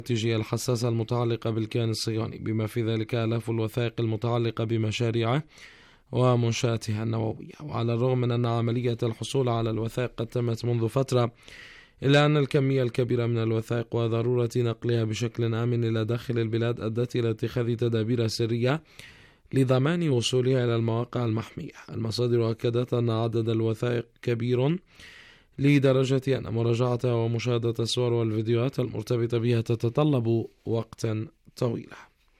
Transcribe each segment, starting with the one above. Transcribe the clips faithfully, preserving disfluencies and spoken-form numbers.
الاستراتيجية الحساسة المتعلقة بالكيان الصهيوني، بما في ذلك آلاف الوثائق المتعلقة بمشاريعه ومنشآتها النووية. وعلى الرغم من أن عملية الحصول على الوثائق قد تمت منذ فترة، إلا أن الكمية الكبيرة من الوثائق وضرورة نقلها بشكل آمن إلى داخل البلاد أدت إلى اتخاذ تدابير سرية لضمان وصولها إلى المواقع المحمية. المصادر أكدت أن عدد الوثائق كبير لدرجة أن مراجعتها ومشاهدة الصور والفيديوهات المرتبطة بها تتطلب وقتا طويلا.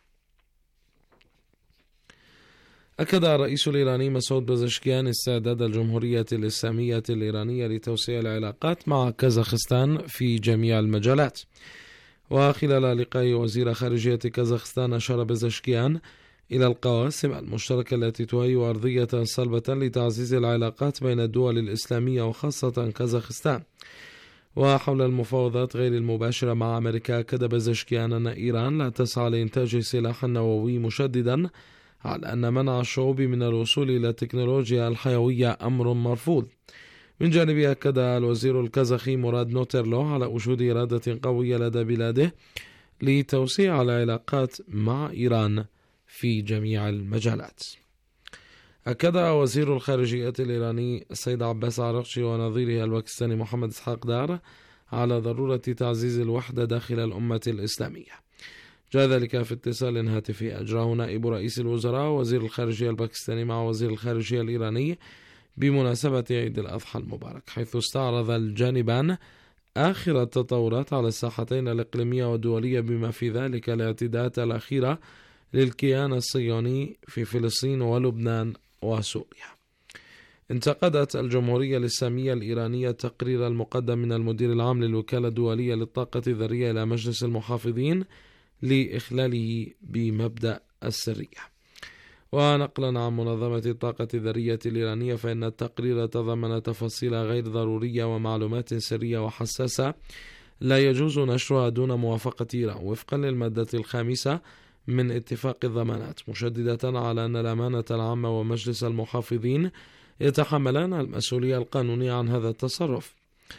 أكد الرئيس الإيراني مسعود بزشكيان استعداد الجمهورية الإسلامية الإيرانية لتوسيع العلاقات مع كازاخستان في جميع المجالات. وخلال لقاء وزير خارجية كازاخستان أشار بزشكيان إلى القواسم المشتركة التي تهيئ أرضية صلبة لتعزيز العلاقات بين الدول الإسلامية وخاصة كازاخستان. وحول المفاوضات غير المباشرة مع أمريكا، أكد بزشكيان أن إيران لا تسعى لإنتاج سلاح نووي، مشددا على أن منع الشعوب من الوصول إلى التكنولوجيا الحيوية أمر مرفوض. من جانبه، أكد الوزير الكازاخي مراد نوترلو على وجود إرادة قوية لدى بلاده لتوسيع العلاقات مع إيران في جميع المجالات. أكد وزير الخارجية الإيراني السيد عباس عراقچي ونظيره الباكستاني محمد إسحاق دار على ضرورة تعزيز الوحدة داخل الأمة الإسلامية. جاء ذلك في اتصال هاتفي أجراه نائب رئيس الوزراء وزير الخارجية الباكستاني مع وزير الخارجية الإيراني بمناسبة عيد الأضحى المبارك، حيث استعرض الجانبان آخر التطورات على الساحتين الإقليمية والدولية، بما في ذلك الاعتداءات الأخيرة للكيان الصهيوني في فلسطين ولبنان وسوريا. انتقدت الجمهورية الإسلامية الإيرانية التقرير المقدم من المدير العام للوكالة الدولية للطاقة الذرية إلى مجلس المحافظين لإخلاله بمبدأ السرية. ونقلا عن منظمة الطاقة الذرية الإيرانية، فإن التقرير تضمن تفاصيل غير ضرورية ومعلومات سرية وحساسة لا يجوز نشرها دون موافقة إيران وفقا للمادة الخامسة من اتفاق الضمانات، مشددة على أن الأمانة العامة ومجلس المحافظين يتحملان المسؤولية القانونية عن هذا التصرف.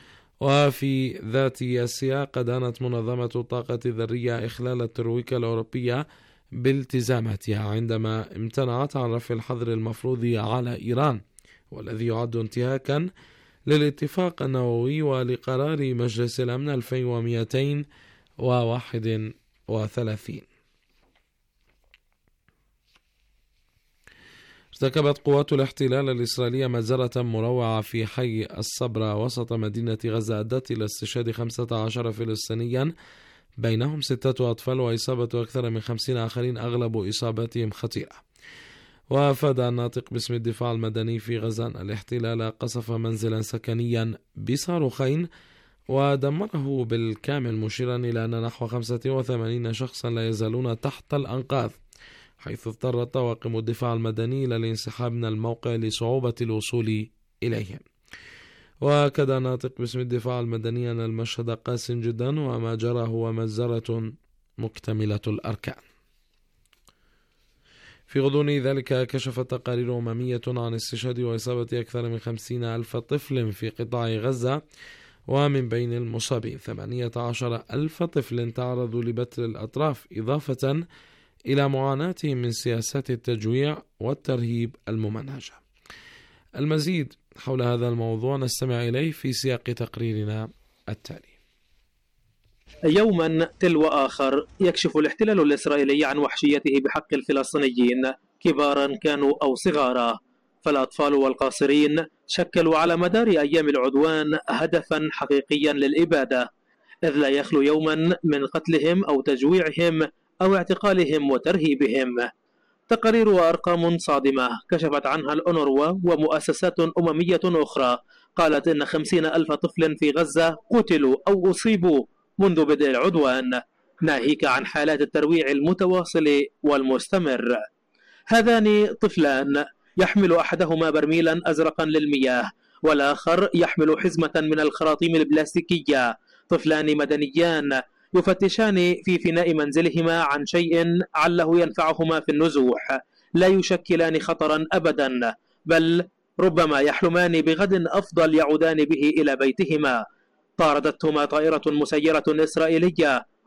وفي ذات السياق، دانت منظمة الطاقة الذرية إخلال الترويكة الأوروبية بالتزاماتها عندما امتنعت عن رفع الحظر المفروض على إيران، والذي يعد انتهاكا للاتفاق النووي ولقرار مجلس الأمن ألفين ومئتين وواحد وثلاثين. ارتكبت قوات الاحتلال الإسرائيلية مجزرة مروعة في حي الصبرا وسط مدينة غزة أدت إلى استشهاد خمسة عشر فلسطينيا، بينهم ستة أطفال، وإصابة أكثر من خمسين آخرين، أغلب إصاباتهم خطيرة. وأفاد الناطق باسم الدفاع المدني في غزة أن الاحتلال قصف منزلا سكنيا بصاروخين ودمره بالكامل، مشيرا إلى أن نحو خمسة وثمانين شخصا لا يزالون تحت الأنقاض، حيث اضطرت طواقم الدفاع المدني إلى الانسحاب من الموقع لصعوبة الوصول إليهم. وأكد ناطق باسم الدفاع المدني أن المشهد قاس جدا، وما جرى هو مجزرة مكتملة الأركان. في غضون ذلك، كشفت تقارير أممية عن استشهاد وإصابة أكثر من خمسين ألف طفل في قطاع غزة، ومن بين المصابين ثمانية عشر ألف طفل تعرضوا لبتر الأطراف، إضافة إلى معاناتهم من سياسات التجويع والترهيب الممنهجة. المزيد حول هذا الموضوع نستمع إليه في سياق تقريرنا التالي. يوما تلو آخر يكشف الاحتلال الإسرائيلي عن وحشيته بحق الفلسطينيين، كبارا كانوا أو صغارا، فالأطفال والقاصرين شكلوا على مدار أيام العدوان هدفا حقيقيا للإبادة، إذ لا يخلو يوما من قتلهم أو تجويعهم أو اعتقالهم وترهيبهم. تقارير وأرقام صادمة كشفت عنها الأونروا ومؤسسات أممية أخرى قالت إن خمسين ألف طفل في غزة قتلوا أو أصيبوا منذ بدء العدوان، ناهيك عن حالات الترويع المتواصل والمستمر. هذان طفلان يحمل أحدهما برميلا أزرقا للمياه، والآخر يحمل حزمة من الخراطيم البلاستيكية. طفلان مدنيان يفتشان في فناء منزلهما عن شيء عله ينفعهما في النزوح، لا يشكلان خطرا أبدا، بل ربما يحلمان بغد أفضل يعودان به إلى بيتهما. طاردتهما طائرة مسيرة إسرائيلية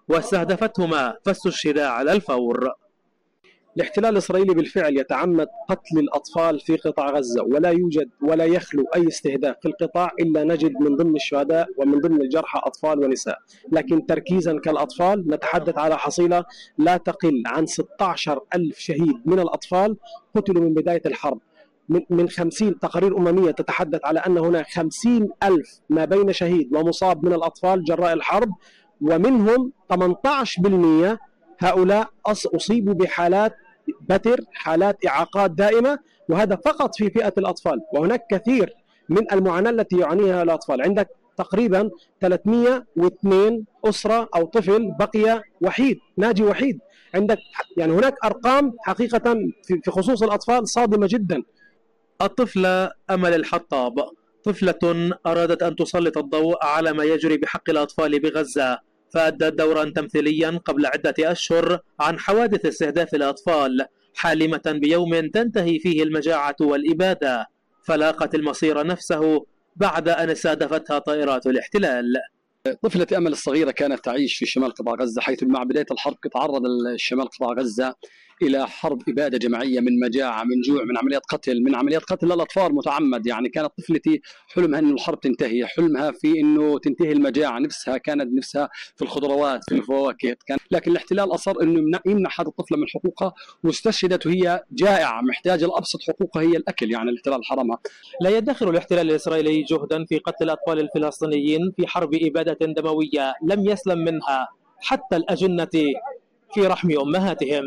واستهدفتهما فاستشهدا على الفور. الاحتلال الإسرائيلي بالفعل يتعمد قتل الأطفال في قطاع غزة، ولا يوجد ولا يخلو أي استهداف في القطاع إلا نجد من ضمن الشهداء ومن ضمن الجرحى أطفال ونساء، لكن تركيزا كالأطفال نتحدث على حصيلة لا تقل عن ستة عشر ألف شهيد من الأطفال قتلوا من بداية الحرب. من خمسين تقارير أممية تتحدث على أن هناك خمسين ألف ما بين شهيد ومصاب من الأطفال جراء الحرب، ومنهم ثمانية عشر بالمئة هؤلاء أصيبوا بحالات بتر، حالات إعاقات دائمة، وهذا فقط في فئة الأطفال. وهناك كثير من المعاناة التي يعانيها الأطفال. عندك تقريبا ثلاثمئة واثنين أسرة أو طفل بقي وحيد، ناجي وحيد. عندك يعني هناك أرقام حقيقة في خصوص الأطفال صادمة جدا. الطفلة أمل الحطاب، طفلة أرادت أن تسلط الضوء على ما يجري بحق الأطفال بغزة، فأدت دورا تمثيليا قبل عدة أشهر عن حوادث استهداف الأطفال، حالمة بيوم تنتهي فيه المجاعة والإبادة، فلاقت المصير نفسه بعد أن استهدفتها طائرات الاحتلال. طفلة أمل الصغيرة كانت تعيش في شمال قطاع غزة، حيث مع بداية الحرب تعرض الشمال قطاع غزة إلى حرب إبادة جماعية من مجاعة، من جوع، من عمليات قتل، من عمليات قتل للأطفال متعمد. يعني كانت طفلتي حلمها أن الحرب تنتهي، حلمها في أنه تنتهي المجاعة، نفسها كانت نفسها في الخضروات، في الفواكه، كان لكن الاحتلال أصر أنه يمنع هذه الطفلة من حقوقها، واستشهدت وهي جائعة محتاجة لأبسط حقوقها هي الأكل. يعني الاحتلال حرمها. لا يدخر الاحتلال الإسرائيلي جهدا في قتل الأطفال الفلسطينيين في حرب إبادة دموية لم يسلم منها حتى الأجنة في رحم أمهاتهم.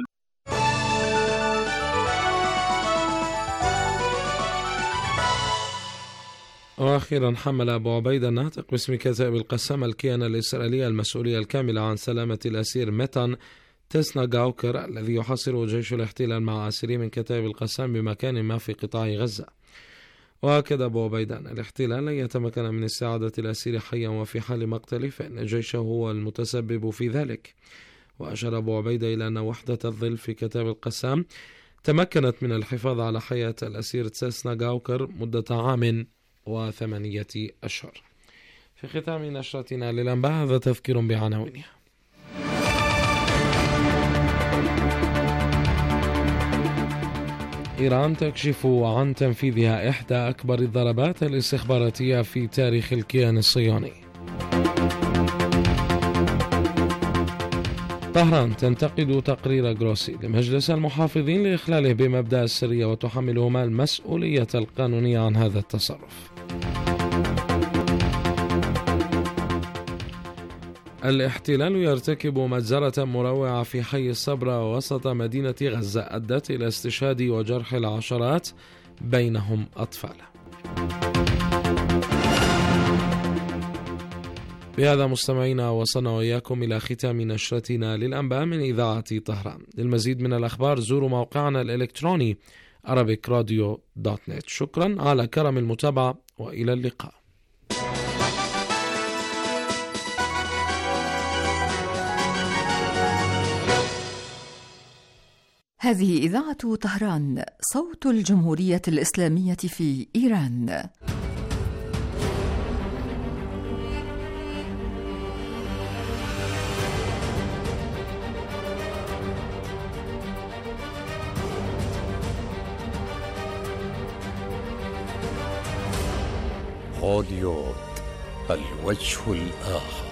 وأخيرا، حمل أبو عبيدة الناطق باسم كتائب القسام الكيان الإسرائيلي المسؤولية الكاملة عن سلامة الأسير ميتان تسناغاوكر الذي يحاصره جيش الاحتلال مع أسيرين من كتائب القسام بمكان ما في قطاع غزة. وأكد أبو عبيدة أن الاحتلال لن يتمكن من استعادة الأسير حيا وفي حال مقتله، فإن جيشه هو المتسبب في ذلك. وأشار أبو عبيدة إلى أن وحدة الظل في كتائب القسام تمكنت من الحفاظ على حياة الأسير تسناغاوكر مدة عام وثمانية أشهر. في ختام نشرتنا للأنباء هذا تذكير بعناوينها. إيران تكشف عن تنفيذها إحدى أكبر الضربات الاستخباراتية في تاريخ الكيان الصهيوني. طهران تنتقد تقرير جروسي لمجلس المحافظين لإخلاله بمبدأ السرية وتحملهما المسؤولية القانونية عن هذا التصرف. الاحتلال يرتكب مجزرة مروعة في حي الصبرة وسط مدينة غزة أدت إلى استشهاد وجرح العشرات بينهم أطفال. بهذا مستمعينا وصلنا وإياكم إلى ختام نشرتنا للأنباء من إذاعة طهران. للمزيد من الأخبار زوروا موقعنا الإلكتروني arabic radio دوت نت. شكرا على كرم المتابعة وإلى اللقاء. هذه إذاعة طهران، صوت الجمهورية الإسلامية في إيران. هوليود، الوجه الآخر.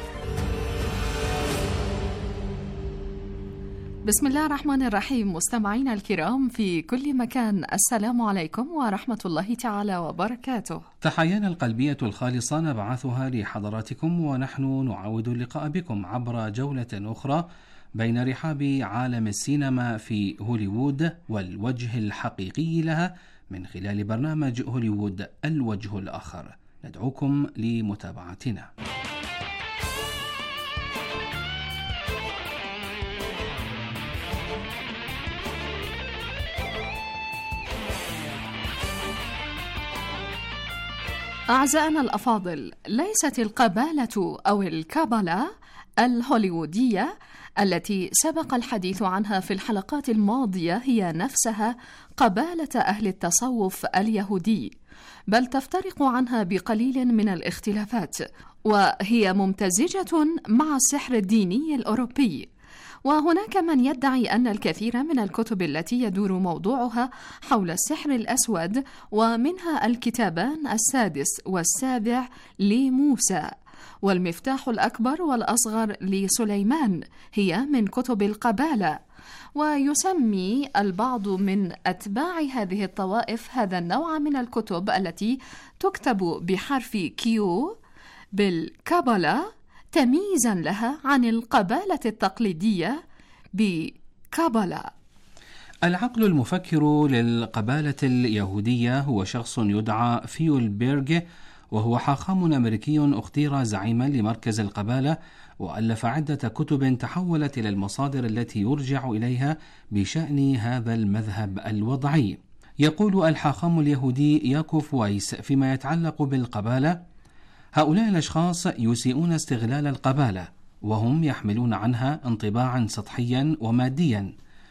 بسم الله الرحمن الرحيم. مستمعينا الكرام في كل مكان، السلام عليكم ورحمة الله تعالى وبركاته. تحيانا القلبية الخالصة نبعثها لحضراتكم، ونحن نعاود اللقاء بكم عبر جولة أخرى بين رحاب عالم السينما في هوليوود والوجه الحقيقي لها من خلال برنامج هوليوود الوجه الآخر. ندعوكم لمتابعتنا. أعزائنا الأفاضل، ليست القبالة أو الكابالا الهوليوودية التي سبق الحديث عنها في الحلقات الماضية هي نفسها قبالة أهل التصوف اليهودي، بل تفترق عنها بقليل من الاختلافات، وهي ممتزجة مع السحر الديني الأوروبي. وهناك من يدعي أن الكثير من الكتب التي يدور موضوعها حول السحر الأسود، ومنها الكتابان السادس والسابع لموسى والمفتاح الأكبر والأصغر لسليمان، هي من كتب القبالة. ويسمي البعض من أتباع هذه الطوائف هذا النوع من الكتب التي تكتب بحرف كيو بالكابالا تمييزا لها عن القبالة التقليدية بكابالا. العقل المفكر للقبالة اليهودية هو شخص يدعى فيولبيرغ، وهو حاخام أمريكي اختير زعيما لمركز القبالة، وألف عدة كتب تحولت إلى المصادر التي يرجع إليها بشأن هذا المذهب الوضعي. يقول الحاخام اليهودي ياكوف وايس فيما يتعلق بالقبالة: هؤلاء الأشخاص يسيئون استغلال القبالة، وهم يحملون عنها انطباعا سطحيا وماديا،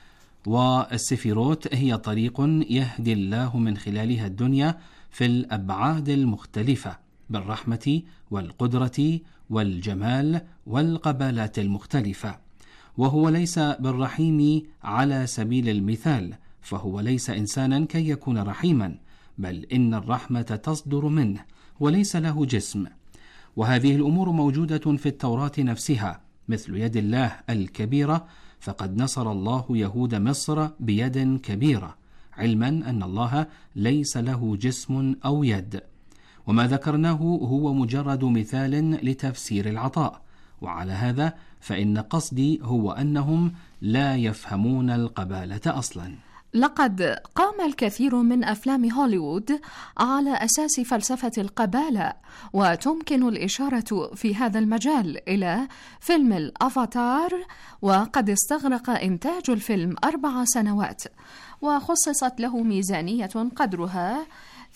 والسفيروت هي طريق يهدي الله من خلالها الدنيا في الأبعاد المختلفة بالرحمة والقدرة والجمال والقبالات المختلفة، وهو ليس بالرحيم على سبيل المثال، فهو ليس إنسانا كي يكون رحيما، بل إن الرحمة تصدر منه وليس له جسم. وهذه الأمور موجودة في التوراة نفسها، مثل يد الله الكبيرة، فقد نصر الله يهود مصر بيد كبيرة، علما أن الله ليس له جسم أو يد. وما ذكرناه هو مجرد مثال لتفسير العطاء، وعلى هذا فإن قصدي هو أنهم لا يفهمون القبالة أصلا. لقد قام الكثير من أفلام هوليوود على أساس فلسفة القبالة، وتمكن الإشارة في هذا المجال إلى فيلم الأفاتار، وقد استغرق إنتاج الفيلم أربع سنوات، وخصصت له ميزانية قدرها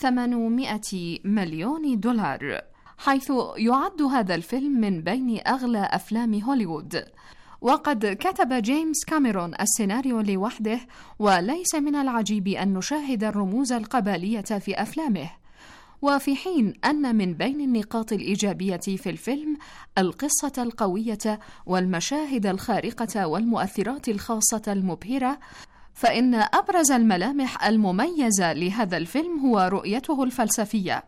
ثمانمائة مليون دولار، حيث يعد هذا الفيلم من بين أغلى أفلام هوليوود. وقد كتب جيمس كاميرون السيناريو لوحده، وليس من العجيب أن نشاهد الرموز القبالية في أفلامه. وفي حين أن من بين النقاط الإيجابية في الفيلم القصة القوية والمشاهد الخارقة والمؤثرات الخاصة المبهرة، فإن أبرز الملامح المميزة لهذا الفيلم هو رؤيته الفلسفية.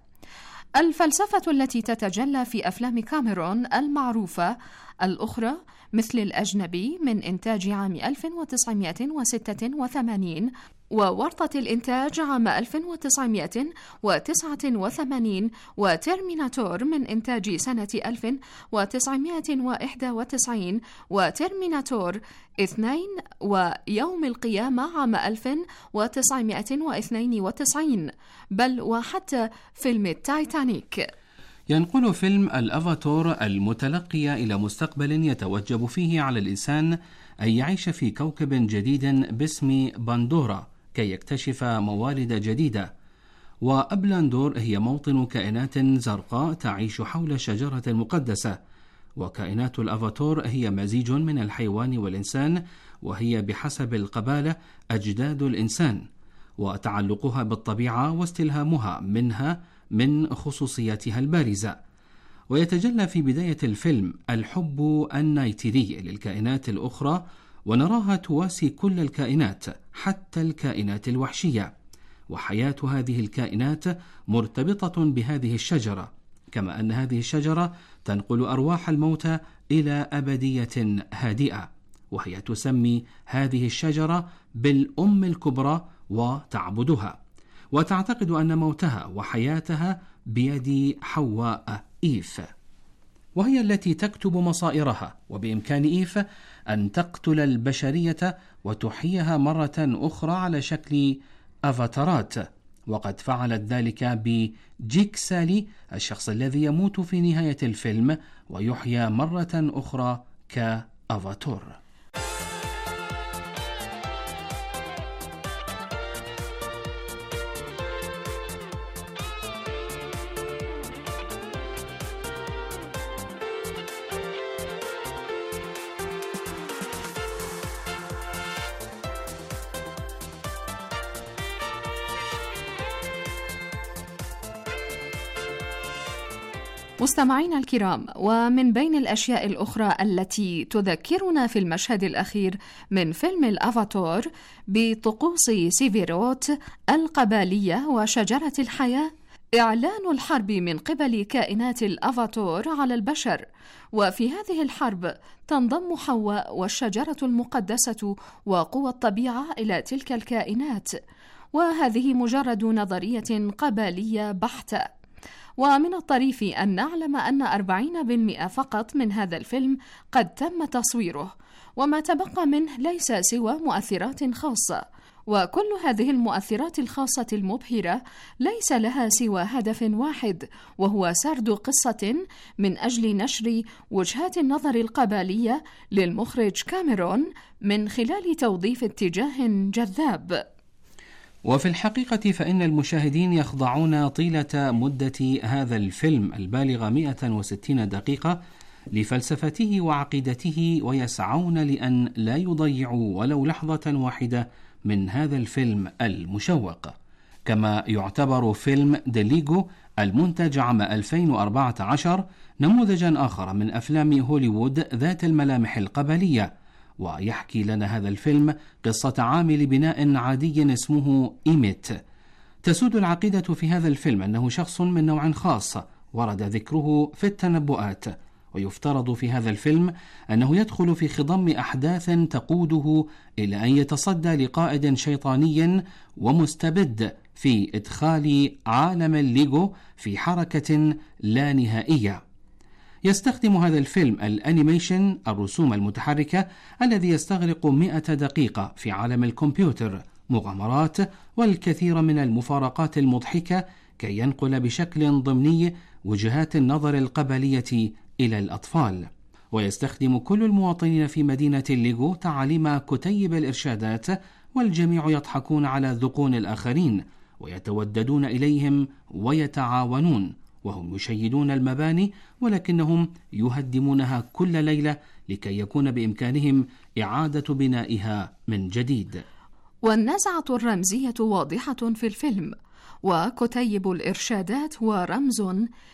الفلسفة التي تتجلى في أفلام كاميرون المعروفة الأخرى مثل الأجنبي من إنتاج عام ألف وتسعمائة وستة وثمانين، وورطة الإنتاج عام ألف وتسعمائة وتسعة وثمانين، وترميناتور من إنتاج سنة ألف وتسعمائة وواحد وتسعين، وترميناتور اثنين، ويوم القيامة عام ألف وتسعمائة واثنين وتسعين، بل وحتى فيلم التايتانيك. ينقل فيلم الأفاتار المتلقي إلى مستقبل يتوجب فيه على الإنسان أن يعيش في كوكب جديد باسم باندورا كي يكتشف موارد جديدة. وأبلاندور هي موطن كائنات زرقاء تعيش حول الشجرة المقدسة، وكائنات الأفاتار هي مزيج من الحيوان والإنسان، وهي بحسب القبالة أجداد الإنسان، وتعلقها بالطبيعة واستلهامها منها من خصوصياتها البارزة. ويتجلى في بداية الفيلم الحب النيتيري للكائنات الأخرى، ونراها تواسي كل الكائنات حتى الكائنات الوحشية، وحياة هذه الكائنات مرتبطة بهذه الشجرة، كما أن هذه الشجرة تنقل أرواح الموتى إلى أبدية هادئة، وهي تسمي هذه الشجرة بالأم الكبرى وتعبدها، وتعتقد أن موتها وحياتها بيد حواء إيف، وهي التي تكتب مصائرها، وبإمكان إيف أن تقتل البشرية وتحييها مرة أخرى على شكل أفاتارات، وقد فعلت ذلك بجيك سالي، الشخص الذي يموت في نهاية الفيلم ويحيى مرة أخرى كأفاتار. مستمعينا الكرام، ومن بين الأشياء الأخرى التي تذكرنا في المشهد الأخير من فيلم الأفاتار بطقوس سيفيروت القبالية وشجرة الحياة، إعلان الحرب من قبل كائنات الأفاتار على البشر. وفي هذه الحرب تنضم حواء والشجرة المقدسة وقوى الطبيعة إلى تلك الكائنات، وهذه مجرد نظرية قبالية بحتة. ومن الطريف أن نعلم أن أربعين بالمئة فقط من هذا الفيلم قد تم تصويره، وما تبقى منه ليس سوى مؤثرات خاصة، وكل هذه المؤثرات الخاصة المبهرة ليس لها سوى هدف واحد، وهو سرد قصة من أجل نشر وجهات النظر القبالية للمخرج كاميرون من خلال توظيف اتجاه جذاب. وفي الحقيقة فإن المشاهدين يخضعون طيلة مدة هذا الفيلم البالغة مئة وستين دقيقة لفلسفته وعقيدته، ويسعون لأن لا يضيعوا ولو لحظة واحدة من هذا الفيلم المشوق. كما يعتبر فيلم ديليغو المنتج عام ألفين وأربعة عشر نموذجا آخر من أفلام هوليوود ذات الملامح القبلية. ويحكي لنا هذا الفيلم قصة عامل بناء عادي اسمه إيميت. تسود العقيدة في هذا الفيلم أنه شخص من نوع خاص ورد ذكره في التنبؤات، ويفترض في هذا الفيلم أنه يدخل في خضم أحداث تقوده إلى أن يتصدى لقائد شيطاني ومستبد في إدخال عالم الليغو في حركة لا نهائية. يستخدم هذا الفيلم الأنيميشن، الرسوم المتحركة الذي يستغرق مئة دقيقة في عالم الكمبيوتر، مغامرات والكثير من المفارقات المضحكة كي ينقل بشكل ضمني وجهات النظر القبلية إلى الأطفال. ويستخدم كل المواطنين في مدينة الليغو تعاليم كتيب الإرشادات، والجميع يضحكون على ذقون الآخرين ويتوددون إليهم ويتعاونون، وهم يشيدون المباني ولكنهم يهدمونها كل ليلة لكي يكون بإمكانهم إعادة بنائها من جديد. والنزعة الرمزية واضحة في الفيلم، وكتيب الإرشادات هو رمز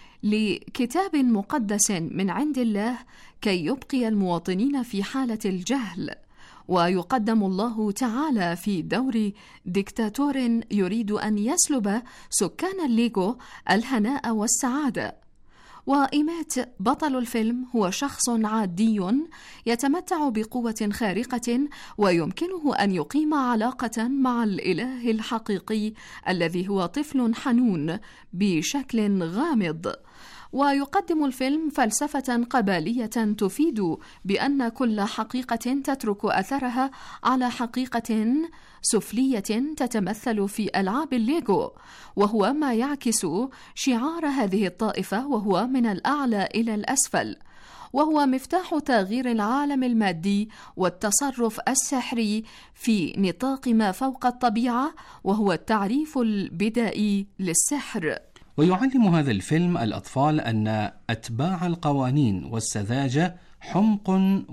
لكتاب مقدس من عند الله كي يبقي المواطنين في حالة الجهل. ويقدم الله تعالى في دور ديكتاتور يريد أن يسلب سكان الليغو الهناء والسعادة. وإيميت بطل الفيلم هو شخص عادي يتمتع بقوة خارقة، ويمكنه أن يقيم علاقة مع الإله الحقيقي الذي هو طفل حنون بشكل غامض. ويقدم الفيلم فلسفة قبالية تفيد بأن كل حقيقة تترك أثرها على حقيقة سفلية تتمثل في ألعاب الليغو، وهو ما يعكس شعار هذه الطائفة، وهو من الأعلى إلى الأسفل، وهو مفتاح تغيير العالم المادي والتصرف السحري في نطاق ما فوق الطبيعة، وهو التعريف البدائي للسحر. ويعلم هذا الفيلم الأطفال أن أتباع القوانين والسذاجة حمق،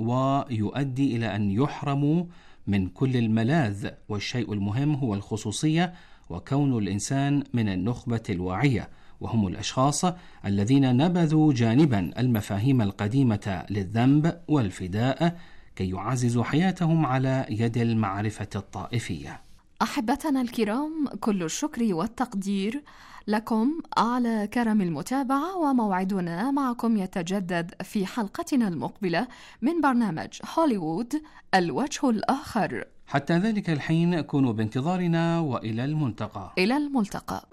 ويؤدي إلى أن يحرموا من كل الملاذ، والشيء المهم هو الخصوصية وكون الإنسان من النخبة الواعية، وهم الأشخاص الذين نبذوا جانبا المفاهيم القديمة للذنب والفداء كي يعززوا حياتهم على يد المعرفة الطائفية. أحبتنا الكرام، كل الشكر والتقدير لكم على كرم المتابعة، وموعدنا معكم يتجدد في حلقتنا المقبلة من برنامج هوليوود الوجه الآخر. حتى ذلك الحين كونوا بانتظارنا، وإلى الملتقى. إلى الملتقى.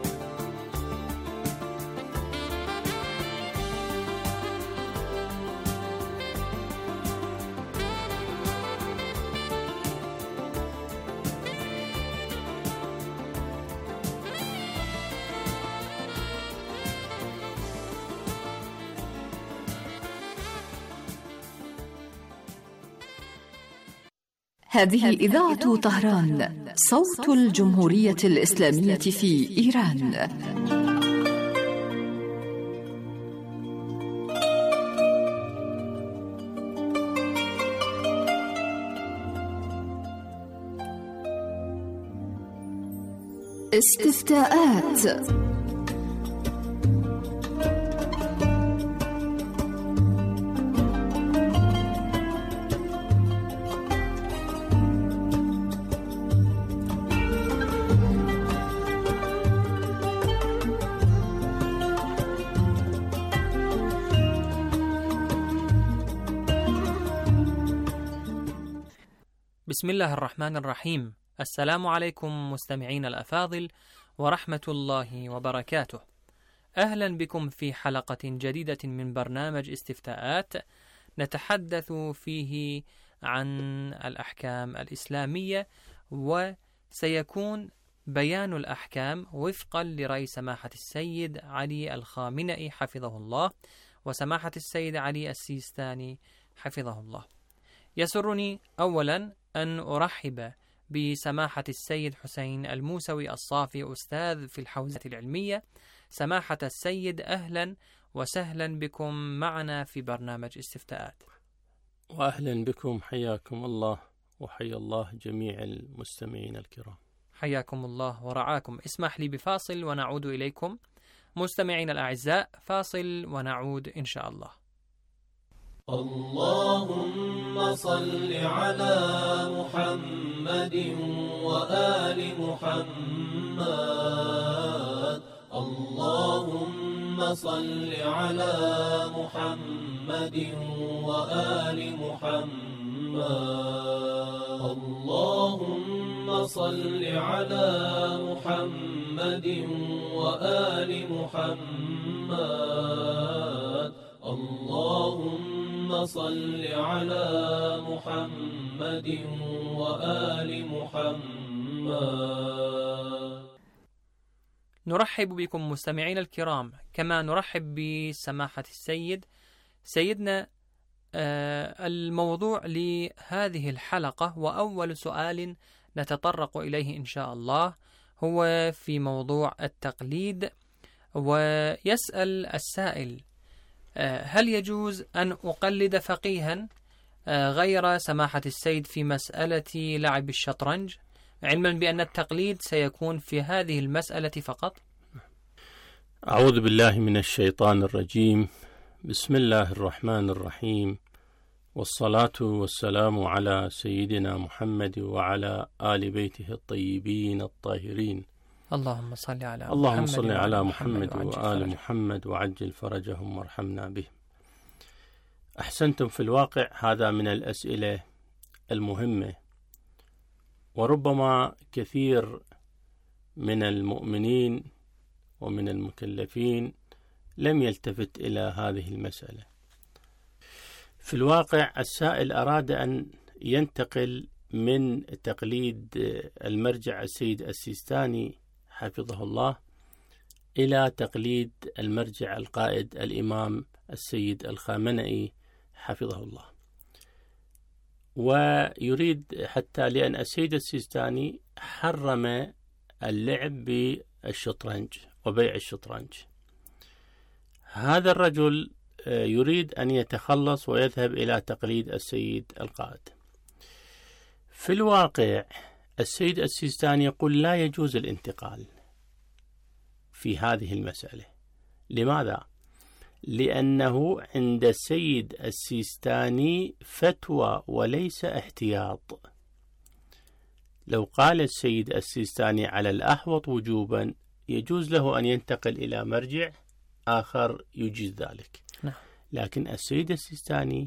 هذه إذاعة طهران، صوت الجمهورية الإسلامية في إيران. استفتاءات. بسم الله الرحمن الرحيم. السلام عليكم مستمعين الأفاضل ورحمة الله وبركاته. أهلا بكم في حلقة جديدة من برنامج استفتاءات نتحدث فيه عن الأحكام الإسلامية، وسيكون بيان الأحكام وفقا لرأي سماحة السيد علي الخامنئي حفظه الله وسماحة السيد علي السيستاني حفظه الله. يسرني أولا أن أرحب بسماحة السيد حسين الموسوي الصافي أستاذ في الحوزة العلمية. سماحة السيد أهلا وسهلا بكم معنا في برنامج استفتاءات. وأهلا بكم، حياكم الله وحيا الله جميع المستمعين الكرام. حياكم الله ورعاكم. اسمح لي بفاصل ونعود إليكم مستمعين الأعزاء، فاصل ونعود إن شاء الله. اللهم صل على محمد وآل محمد. اللهم صل على محمد وآل محمد. اللهم صل على محمد وآل محمد. اللهم صل على محمد وآل محمد. نرحب بكم مستمعين الكرام، كما نرحب بسماحة السيد. سيدنا، آه الموضوع لهذه الحلقة وأول سؤال نتطرق إليه إن شاء الله هو في موضوع التقليد. ويسأل السائل: آه هل يجوز أن أقلد فقيها آه غير سماحة السيد في مسألة لعب الشطرنج، علما بأن التقليد سيكون في هذه المسألة فقط؟ أعوذ بالله من الشيطان الرجيم. بسم الله الرحمن الرحيم، والصلاة والسلام على سيدنا محمد وعلى آل بيته الطيبين الطاهرين. اللهم صل على محمد اللهم صل على محمد وآل وآل محمد وعجل فرجهم وارحمنا بهم. أحسنتم. في الواقع هذا من الأسئلة المهمة، وربما كثير من المؤمنين ومن المكلفين لم يلتفت إلى هذه المسألة. في الواقع السائل أراد أن ينتقل من تقليد المرجع السيد السيستاني حفظه الله إلى تقليد المرجع القائد الإمام السيد الخامنئي حفظه الله، ويريد حتى لأن السيد السيستاني حرم اللعب بالشطرنج وبيع الشطرنج. هذا الرجل يريد أن يتخلص ويذهب إلى تقليد السيد القائد. في الواقع السيد السيستاني يقول لا يجوز الانتقال في هذه المسألة. لماذا؟ لأنه عند السيد السيستاني فتوى وليس احتياط. لو قال السيد السيستاني على الأحوط وجوبا يجوز له أن ينتقل إلى مرجع آخر يجيز ذلك. لكن السيد السيستاني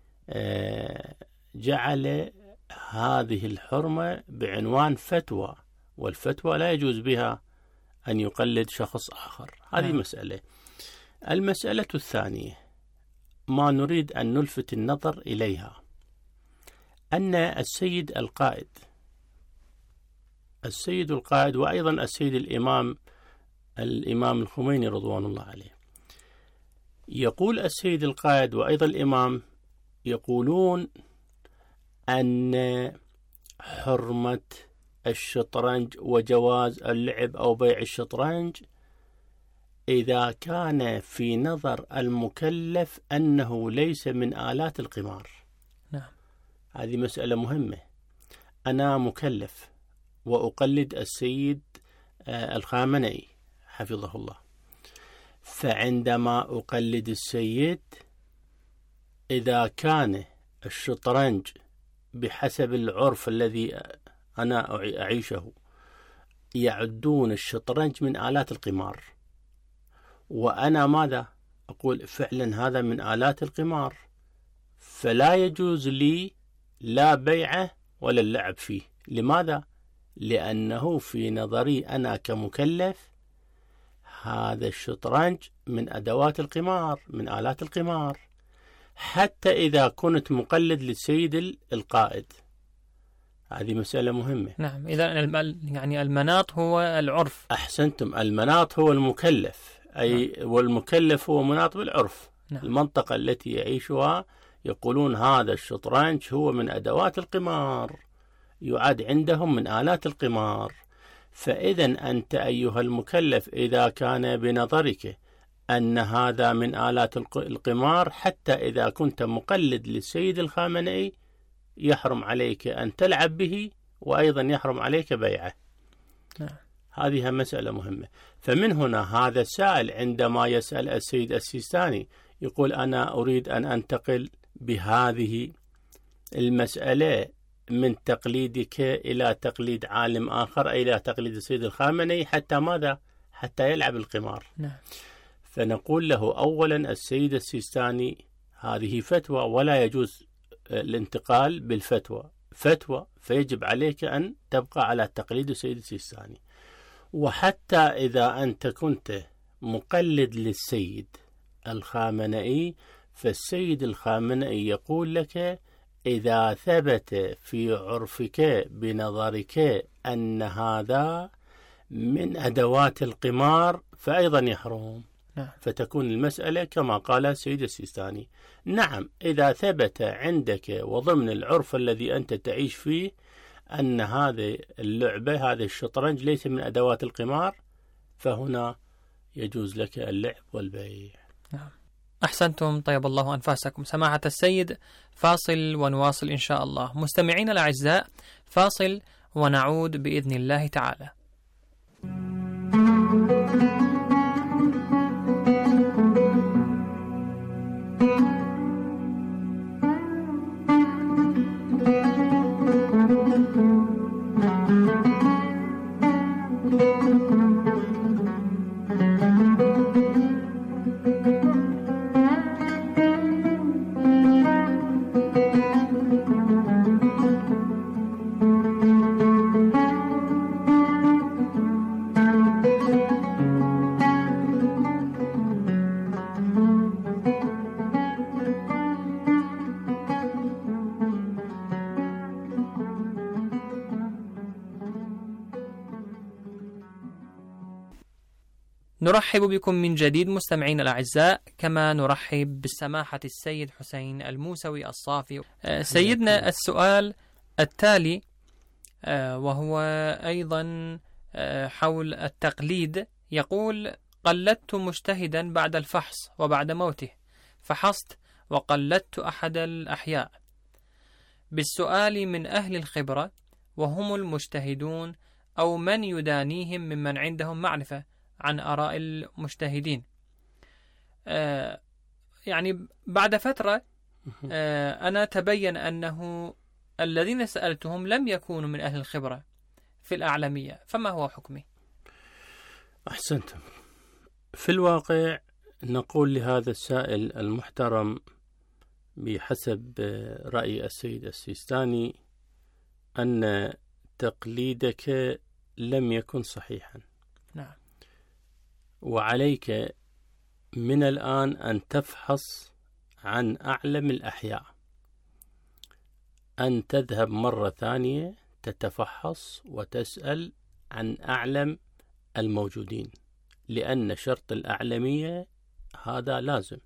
جعل هذه الحرمة بعنوان فتوى، والفتوى لا يجوز بها أن يقلد شخص آخر. هذه مسألة. المسألة الثانية ما نريد أن نلفت النظر إليها أن السيد القائد السيد القائد وأيضا السيد الإمام الإمام الخميني رضوان الله عليه، يقول السيد القائد وأيضا الإمام يقولون أن حرمة الشطرنج وجواز اللعب أو بيع الشطرنج إذا كان في نظر المكلف أنه ليس من آلات القمار. نعم. هذه مسألة مهمة. أنا مكلف وأقلد السيد الخامنئي حفظه الله، فعندما أقلد السيد إذا كان الشطرنج بحسب العرف الذي أنا أعيشه يعدون الشطرنج من آلات القمار، وأنا ماذا أقول؟ فعلا هذا من آلات القمار، فلا يجوز لي لا بيعه ولا اللعب فيه. لماذا؟ لأنه في نظري أنا كمكلف هذا الشطرنج من أدوات القمار، من آلات القمار، حتى إذا كنت مقلد للسيد القائد. هذه مسألة مهمة. نعم، إذا يعني المناط هو العرف. أحسنتم، المناط هو المكلف، أي نعم. والمكلف هو مناط بالعرف. نعم. المنطقة التي يعيشها يقولون هذا الشطرنج هو من أدوات القمار، يعد عندهم من آلات القمار. فإذا أنت أيها المكلف إذا كان بنظرك أن هذا من آلات القمار، حتى إذا كنت مقلد للسيد الخامنئي يحرم عليك أن تلعب به، وأيضا يحرم عليك بيعه. نعم. هذه مسألة مهمة. فمن هنا هذا السائل عندما يسأل السيد السيستاني يقول أنا أريد أن أنتقل بهذه المسألة من تقليدك إلى تقليد عالم آخر، أي إلى تقليد السيد الخامنئي، حتى ماذا؟ حتى يلعب القمار. نعم. فنقول له أولا السيد السيستاني هذه فتوى ولا يجوز الانتقال بالفتوى، فتوى، فيجب عليك أن تبقى على تقليد السيد السيستاني. وحتى إذا أنت كنت مقلد للسيد الخامنئي، فالسيد الخامنئي يقول لك إذا ثبت في عرفك بنظرك أن هذا من أدوات القمار فأيضا يحرم. نعم. فتكون المسألة كما قال السيد السيستاني. نعم، إذا ثبت عندك وضمن العرف الذي أنت تعيش فيه أن هذه اللعبة، هذا الشطرنج ليس من أدوات القمار، فهنا يجوز لك اللعب والبيع. نعم. أحسنتم، طيب الله أنفاسكم سماحة السيد. فاصل ونواصل إن شاء الله. مستمعين الأعزاء، فاصل ونعود بإذن الله تعالى. نرحب بكم من جديد مستمعين الأعزاء، كما نرحب بالسماحة السيد حسين الموسوي الصافي. سيدنا السؤال التالي وهو أيضا حول التقليد، يقول: قلدت مجتهدا بعد الفحص وبعد موته، فحصت وقلدت أحد الأحياء بالسؤال من أهل الخبرة وهم المجتهدون أو من يدانيهم ممن عندهم معرفة عن آراء المجتهدين. آه يعني بعد فترة آه أنا تبين أنه الذين سألتهم لم يكونوا من أهل الخبرة في الأعلمية، فما هو حكمي؟ أحسنتم. في الواقع نقول لهذا السائل المحترم بحسب رأي السيد السيستاني أن تقليدك لم يكن صحيحا. نعم. وعليك من الآن أن تفحص عن أعلم الأحياء، أن تذهب مرة ثانية تتفحص وتسأل عن أعلم الموجودين، لأن شرط الأعلمية هذا لازم.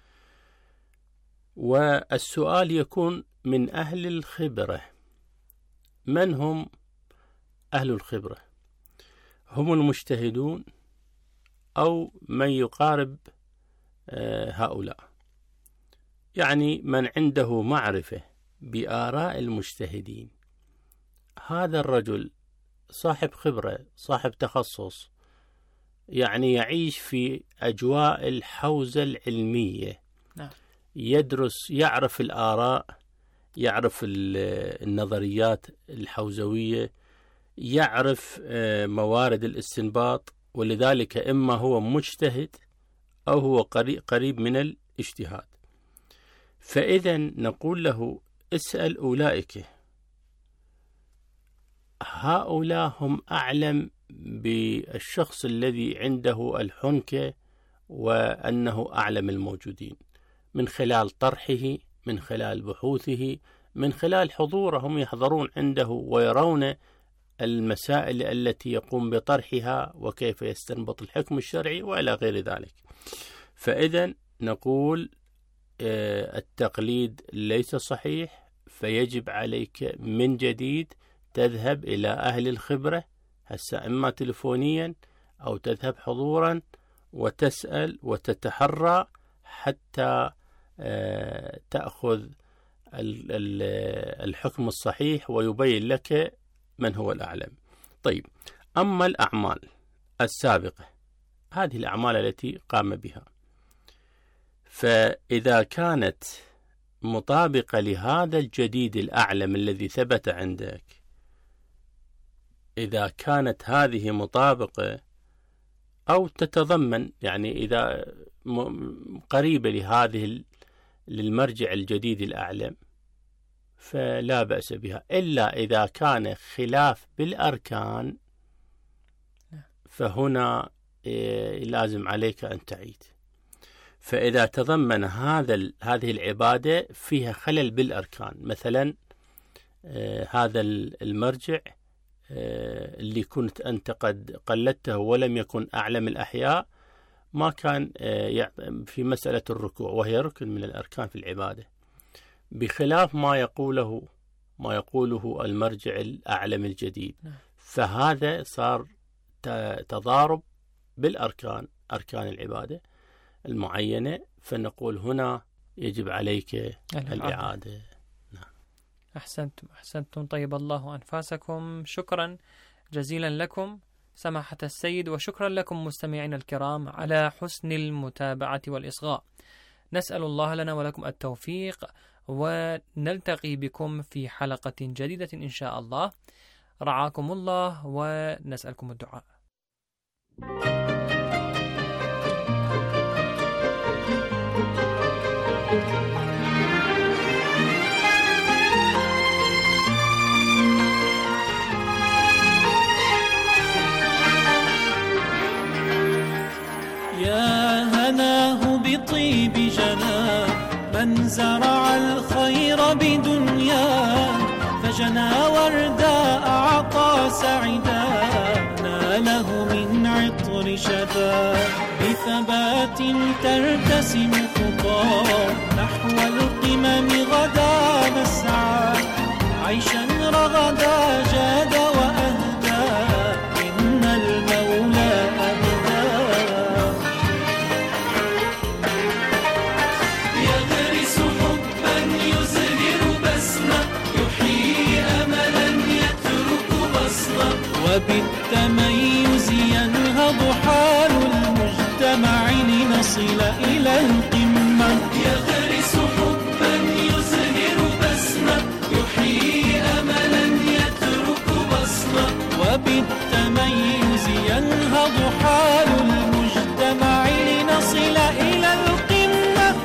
والسؤال يكون من أهل الخبرة. من هم أهل الخبرة؟ هم المجتهدون أو من يقارب هؤلاء، يعني من عنده معرفة بآراء المجتهدين. هذا الرجل صاحب خبرة، صاحب تخصص، يعني يعيش في أجواء الحوزة العلمية. نعم. يدرس، يعرف الآراء، يعرف النظريات الحوزوية، يعرف موارد الاستنباط، ولذلك إما هو مجتهد أو هو قريب من الاجتهاد. فإذا نقول له اسأل أولئك هؤلاء هم أعلم بالشخص الذي عنده الحنكة وأنه أعلم الموجودين، من خلال طرحه، من خلال بحوثه، من خلال حضوره. هم يحضرون عنده ويرون المسائل التي يقوم بطرحها وكيف يستنبط الحكم الشرعي وإلى غير ذلك. فإذا نقول التقليد ليس صحيح، فيجب عليك من جديد تذهب إلى أهل الخبرة، هسه إما تلفونيا أو تذهب حضورا وتسأل وتتحرى حتى تأخذ الحكم الصحيح ويبين لك من هو الأعلم. طيب، أما الأعمال السابقة، هذه الأعمال التي قام بها، فإذا كانت مطابقة لهذا الجديد الأعلم الذي ثبت عندك، إذا كانت هذه مطابقة أو تتضمن، يعني إذا قريبة لهذه للمرجع الجديد الأعلم، فلا بأس بها، إلا إذا كان خلاف بالأركان، فهنا لازم عليك أن تعيد. فإذا تضمن هذا هذه العبادة فيها خلل بالأركان، مثلا هذا المرجع اللي كنت أنت قد قلدته ولم يكن أعلم الأحياء، ما كان في مسألة الركوع وهي ركن من الأركان في العبادة، بخلاف ما يقوله ما يقوله المرجع الأعلم الجديد، فهذا صار تضارب بالأركان، أركان العبادة المعينة، فنقول هنا يجب عليك الإعادة. نعم. أحسنتم أحسنتم طيب الله أنفاسكم. شكرا جزيلا لكم سماحة السيد، وشكرا لكم مستمعين الكرام على حسن المتابعة والإصغاء. نسأل الله لنا ولكم التوفيق، ونلتقي بكم في حلقة جديدة إن شاء الله. رعاكم الله ونسألكم الدعاء. يا هناه بطيب جناه من زرع الخير بدنياه، فجنى وردا أعطى سعدا ناله من عطر شفاه، بثبات ترتسم خطاه نحو القمم غدا نسعى، عيشا رغدا جاد وأهدى إن المولى أهدى. يغرس حبا يزهر بسمة، يحيي أملا يترك بصمة، وبالتميز ينهض حال المجتمع لنصل إلى القمة. يغرس حبا يزهر بسمة، يحيي أملا يترك بصمة، وبالتميز ينهض حال المجتمع لنصل إلى القمة.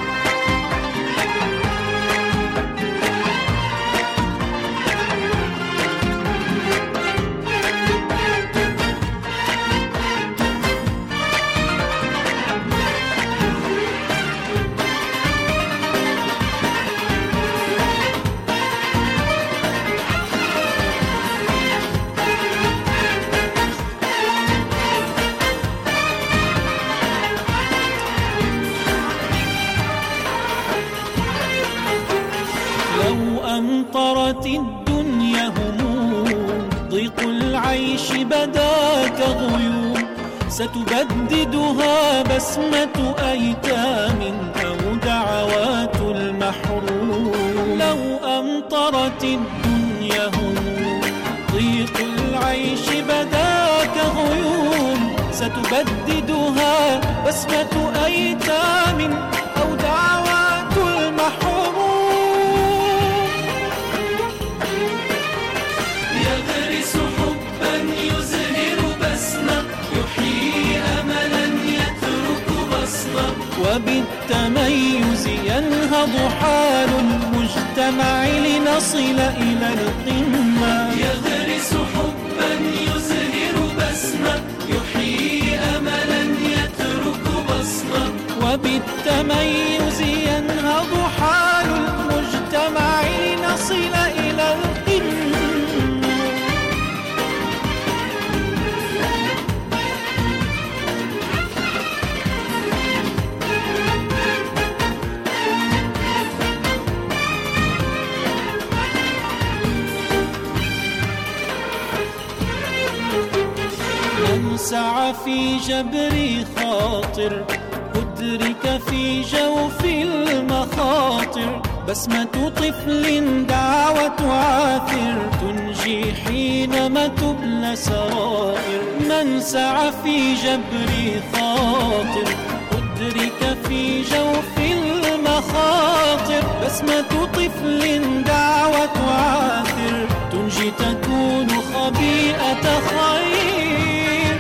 أمطرت الدنيا هموم، ضيق العيش بدا كغيوم، ستبددها بسمة أيتام أو دعوات المحروم. لو أمطرت الدنيا هموم، ضيق العيش بدا كغيوم، ستبددها بسمة أيتام أو دعوات المحروم. يغرس حبا يزهر بسمة، يحيي أملا يترك بصمة، وبالتميز ينهض حال المجتمع لنصل إلى القمة. يغرس يغرس حبا يزهر بسمة يحيي أملا يترك بصمة وبالتميز ينهض حال المجتمع لنصل إلى القمة. من سعى في جبر خاطر أدرك في جوف المخاطر بسمة طفل دعوة عاثر تنجي حينما تبلى سرائر. من سعى في جبر خاطر أدرك في جوف المخاطر بسمة طفل دعوة عاثر تنجي تكون خبيئة خير.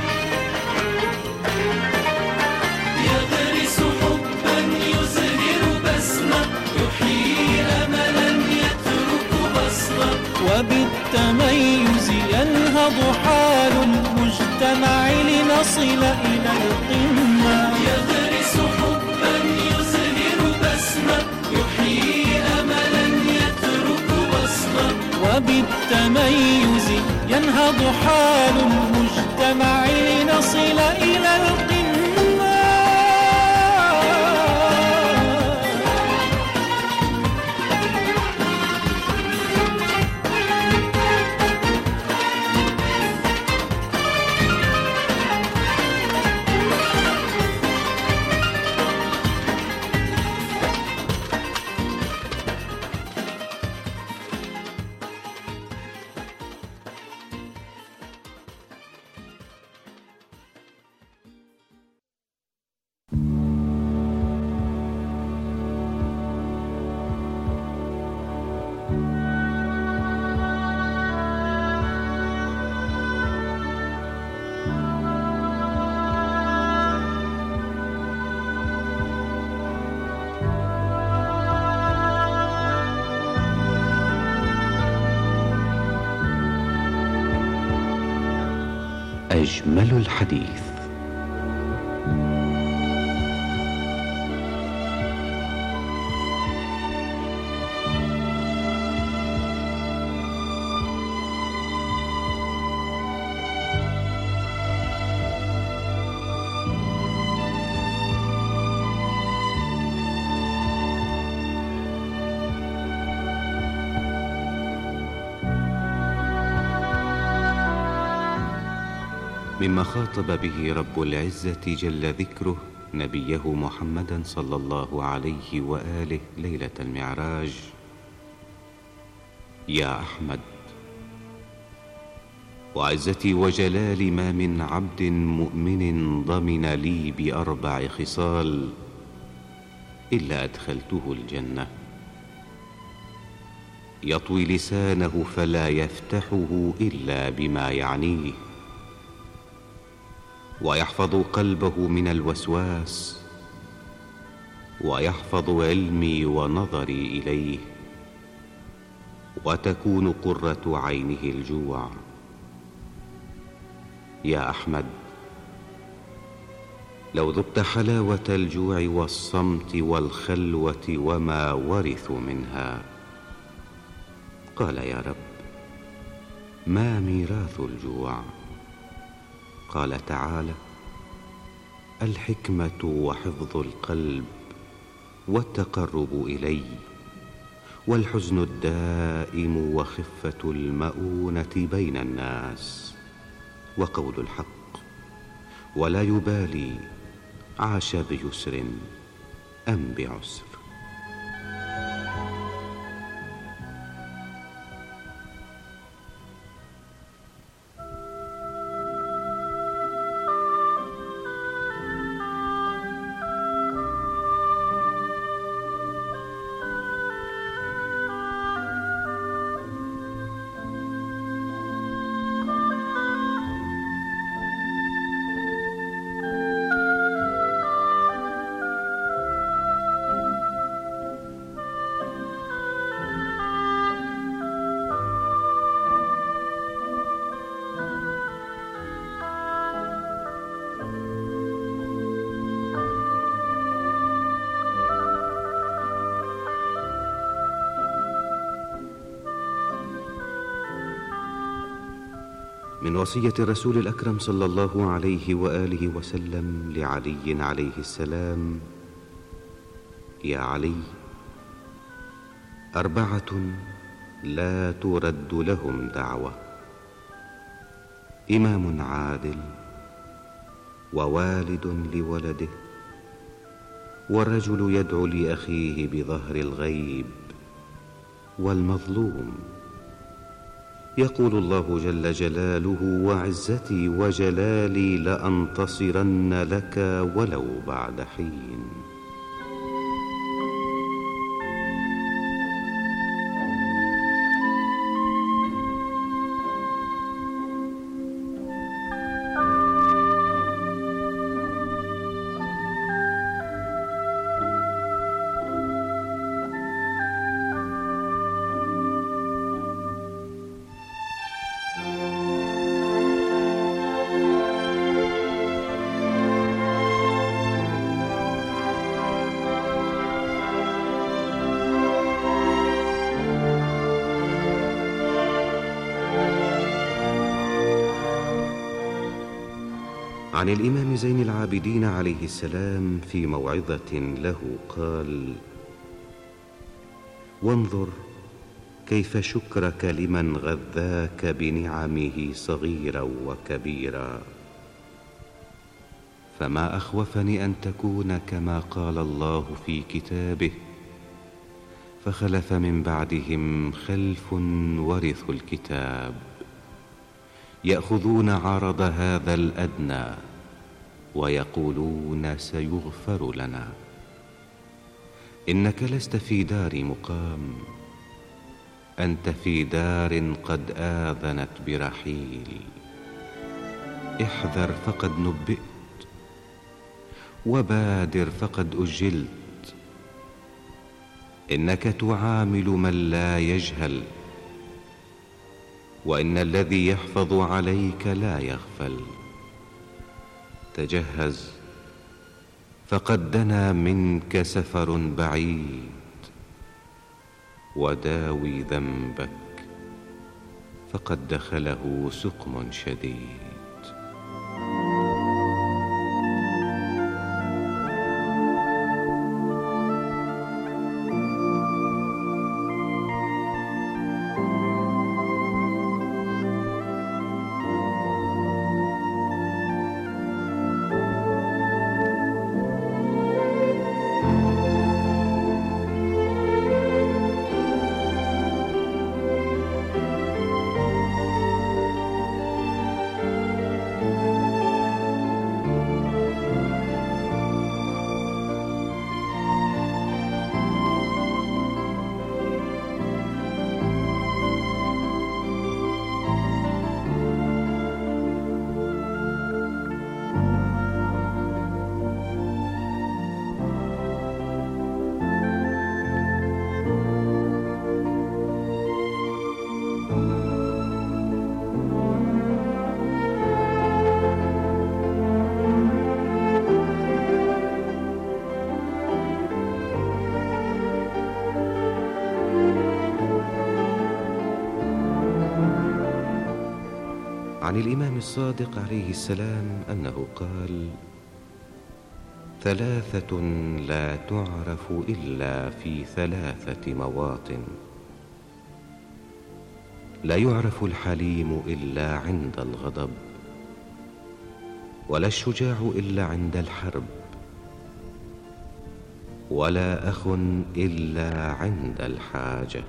يغرس حبا يزهر بسمة يحيي أملا يترك بصمة وبالتميز ينهض حال المجتمع لنصل إلى القمة. يغرس حبا يزهر بسمة يحيي أملا يترك بصمة وبالتميز ينهض حال المجتمع لنصل إلى القمة. أجمل الحديث. مما خاطب به رب العزة جل ذكره نبيه محمدا صلى الله عليه وآله ليلة المعراج: يا أحمد، وعزتي وجلالي ما من عبد مؤمن ضمن لي بأربع خصال إلا أدخلته الجنة: يطوي لسانه فلا يفتحه إلا بما يعنيه، ويحفظ قلبه من الوسواس، ويحفظ علمي ونظري إليه، وتكون قرة عينه الجوع. يا أحمد، لو ذقت حلاوة الجوع والصمت والخلوة وما ورثوا منها. قال: يا رب، ما ميراث الجوع؟ قال تعالى: الحكمة وحفظ القلب والتقرب إلي، والحزن الدائم وخفة المؤونة بين الناس، وقول الحق، ولا يبالي عاش بيسر أم بعسر. من وصية الرسول الأكرم صلى الله عليه وآله وسلم لعلي عليه السلام: يا علي، أربعة لا ترد لهم دعوة: إمام عادل، ووالد لولده، والرجل يدعو لأخيه بظهر الغيب، والمظلوم. يقول الله جل جلاله: وعزتي وجلالي لأنتصرن لك ولو بعد حين. عن الإمام زين العابدين عليه السلام في موعظة له قال: وانظر كيف شكرك لمن غذاك بنعمه صغيرا وكبيرا، فما أخوفني أن تكون كما قال الله في كتابه: فخلف من بعدهم خلف ورثوا الكتاب يأخذون عرض هذا الأدنى ويقولون سيغفر لنا. إنك لست في دار مقام، أنت في دار قد آذنت برحيل. احذر فقد نبئت، وبادر فقد أجلت. إنك تعامل من لا يجهل، وإن الذي يحفظ عليك لا يغفل. تجهز فقد دنا منك سفر بعيد، وداوي ذنبك فقد دخله سقم شديد. عن الإمام الصادق عليه السلام أنه قال: ثلاثة لا تعرف إلا في ثلاثة مواطن: لا يعرف الحليم إلا عند الغضب، ولا الشجاع إلا عند الحرب، ولا أخ إلا عند الحاجة.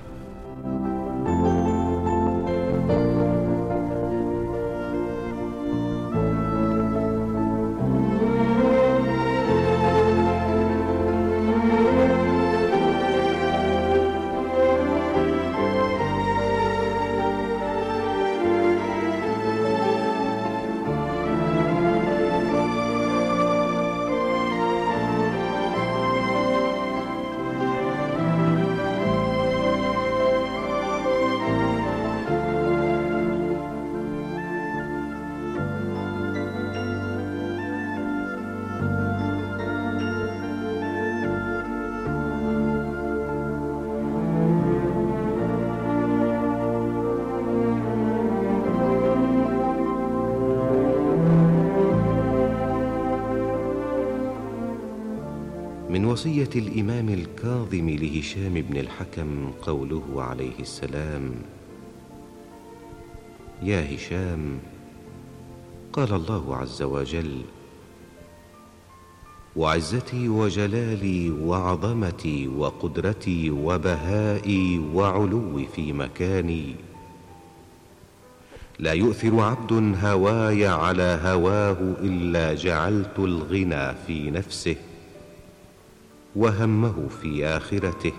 وصية الإمام الكاظم لهشام بن الحكم قوله عليه السلام: يا هشام، قال الله عز وجل: وعزتي وجلالي وعظمتي وقدرتي وبهائي وعلوي في مكاني، لا يؤثر عبد هواي على هواه إلا جعلت الغنى في نفسه وهمه في آخرته،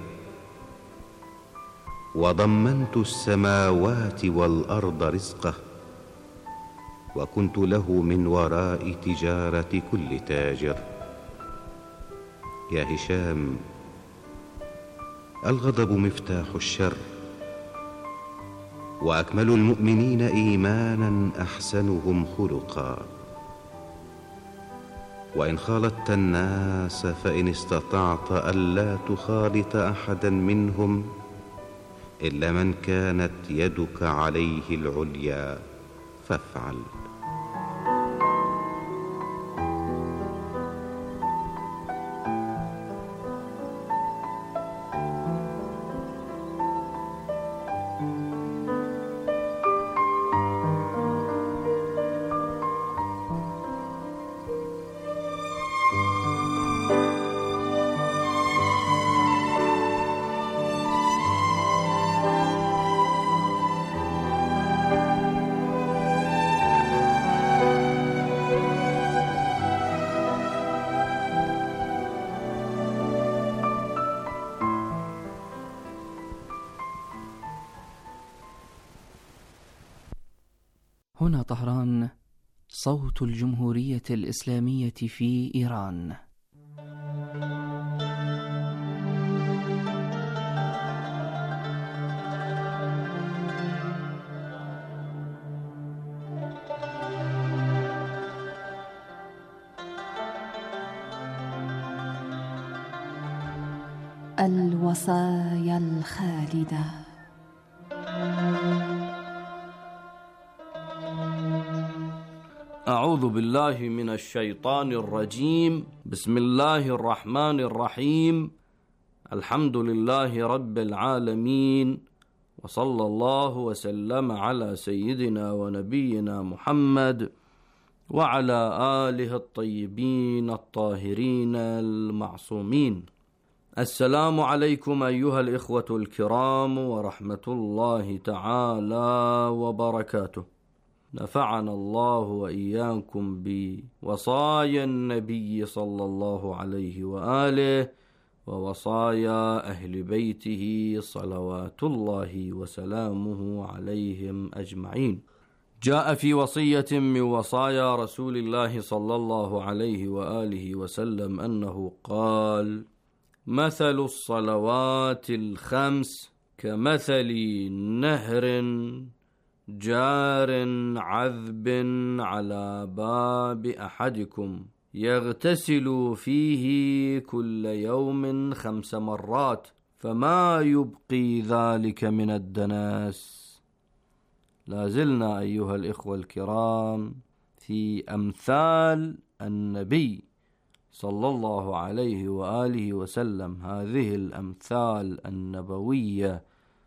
وضمنت السماوات والأرض رزقه، وكنت له من وراء تجارة كل تاجر. يا هشام، الغضب مفتاح الشر، وأكمل المؤمنين إيمانا أحسنهم خلقا، وإن خالطت الناس فإن استطعت ألا تخالط أحدا منهم إلا من كانت يدك عليه العليا فافعل. هنا طهران، صوت الجمهورية الإسلامية في إيران. الوصايا الخالدة. أعوذ بالله من الشيطان الرجيم. بسم الله الرحمن الرحيم. الحمد لله رب العالمين، وصلى الله وسلم على سيدنا ونبينا محمد وعلى آله الطيبين الطاهرين المعصومين. السلام عليكم أيها الإخوة الكرام ورحمة الله تعالى وبركاته. نفعنا الله وإياكم بوصايا النبي صلى الله عليه وآله ووصايا أهل بيته صلوات الله وسلامه عليهم أجمعين. جاء في وصية من وصايا رسول الله صلى الله عليه وآله وسلم أنه قال: مثل الصلوات الخمس كمثل نهر جار عذب على باب أحدكم يغتسل فيه كل يوم خمس مرات فما يبقي ذلك من الدناس. لازلنا أيها الإخوة الكرام في أمثال النبي صلى الله عليه وآله وسلم، هذه الأمثال النبوية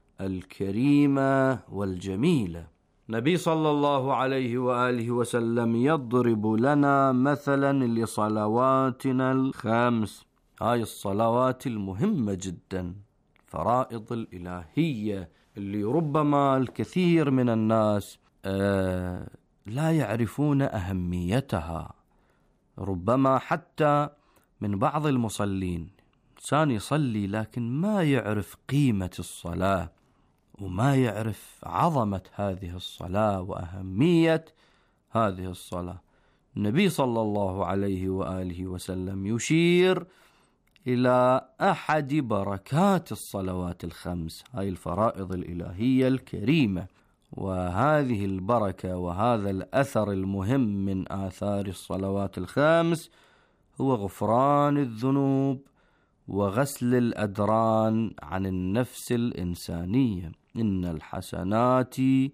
الكريمة والجميلة. نبي صلى الله عليه وآله وسلم يضرب لنا مثلا لصلواتنا الخمس، هاي الصلوات المهمة جدا، فرائض الإلهية اللي ربما الكثير من الناس آه لا يعرفون أهميتها. ربما حتى من بعض المصلين إنسان يصلي لكن ما يعرف قيمة الصلاة وما يعرف عظمة هذه الصلاة وأهمية هذه الصلاة. النبي صلى الله عليه وآله وسلم يشير إلى أحد بركات الصلوات الخمس، هاي الفرائض الإلهية الكريمة، وهذه البركة وهذا الأثر المهم من آثار الصلوات الخمس هو غفران الذنوب وغسل الأدران عن النفس الإنسانية. إن الحسنات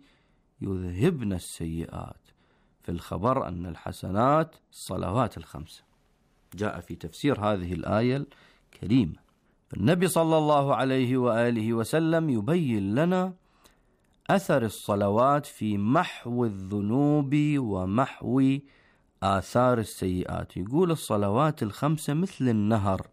يذهبن السيئات، في الخبر أن الحسنات الصلوات الخمس. جاء في تفسير هذه الآية كريمة. النبي صلى الله عليه وآله وسلم يبين لنا أثر الصلوات في محو الذنوب ومحو آثار السيئات. يقول الصلوات الخمسة مثل النهر